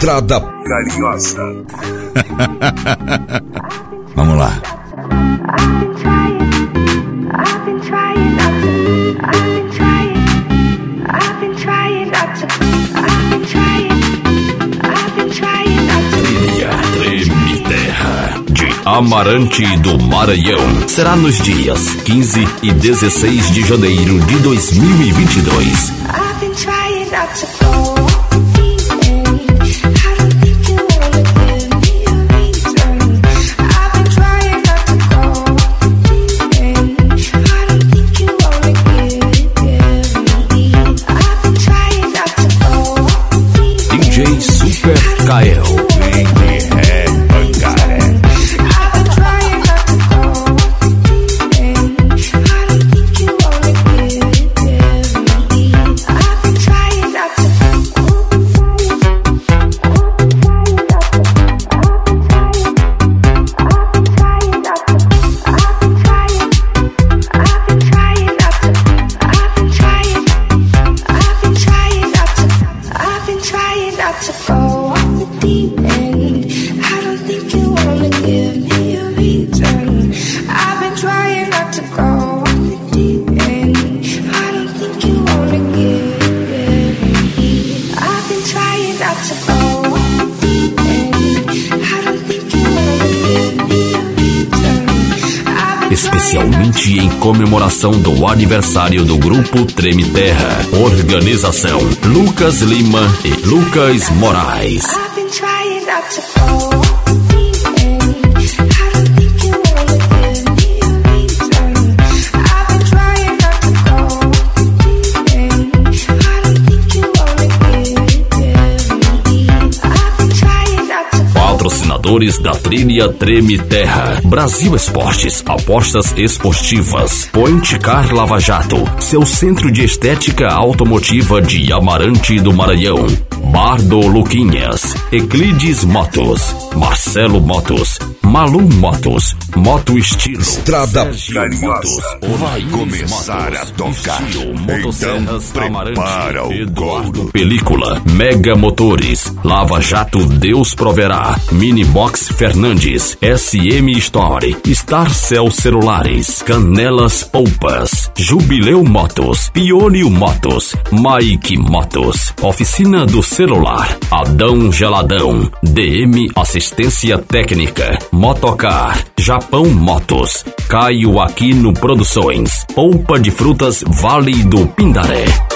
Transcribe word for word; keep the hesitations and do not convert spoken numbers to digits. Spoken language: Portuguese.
Estrada Carinhosa. Vamos lá. Trilha Treme Terra de Amarante do Maranhão. Será nos dias quinze e dezesseis de janeiro de dois mil e vinte e dois. D J Super Kael. É Pancaré. Especialmente em comemoração do aniversário do Grupo Treme Terra. Organização Lucas Lima e Lucas Moraes. Patrocinadores da Trilha Treme Terra: Brasil Esportes, apostas esportivas. Point Car Lava Jato, seu centro de estética automotiva de Amarante do Maranhão. Bar do Luquinhas, Eclides Motos, Marcelo Motos, Malum Motos, Moto Estilo, Estrada Carinhosa. Vai começar Motos, a tocar. Estilo, Motosserras, Então Amarante, prepara o Eduardo gordo. Película, Mega Motores, Lava Jato Deus Proverá, Mini Box Fernandes, S M Store, Starcell Celulares, Canelas Poupas, Jubileu Motos, Pionio Motos, Mike Motos, Oficina do Celular, Adão Geladão, D M Assistência Técnica, Motocar, Japão Motos, Caio Aquino Produções, Polpa de Frutas Vale do Pindaré.